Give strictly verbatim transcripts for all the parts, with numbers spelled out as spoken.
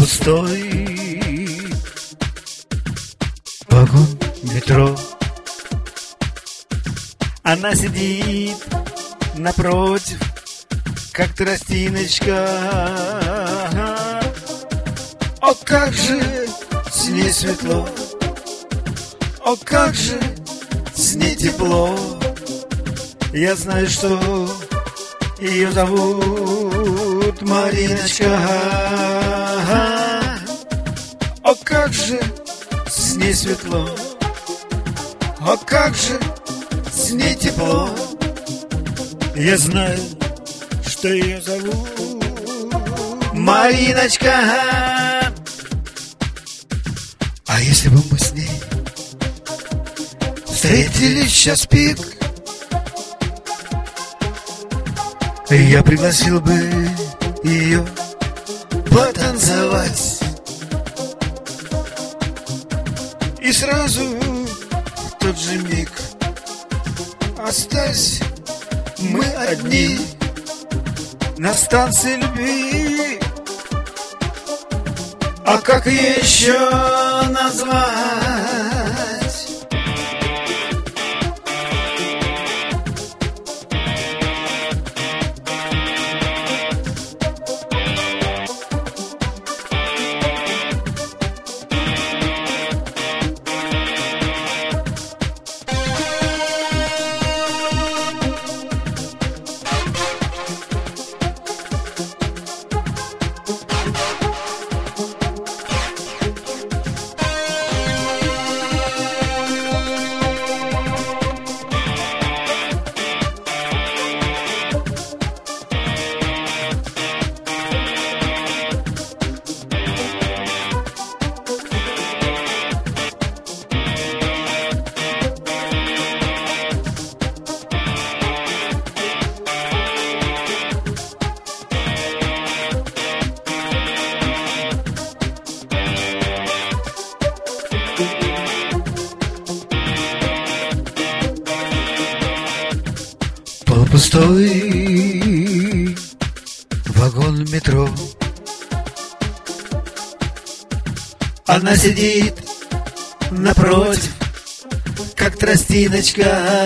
Полупустой вагон метро. Она сидит напротив, как тростиночка. О, как же с ней светло, о, как же с ней тепло. Я знаю, что ее зовут Мариночка. О, как же с ней светло, о, как же с ней тепло. Я знаю, что ее зовут Мариночка. А если бы мы с ней встретились час пик, я пригласил бы ее потанцевать. И сразу в тот же миг остались мы одни на станции любви. А как ее еще назвать? Полупустой вагон метро. Она сидит напротив, как тростиночка.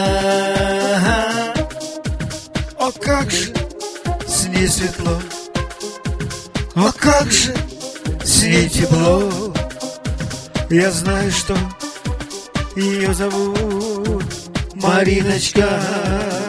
О, как же с ней светло, о, как же с ней тепло. Я знаю, что ее зовут Мариночка.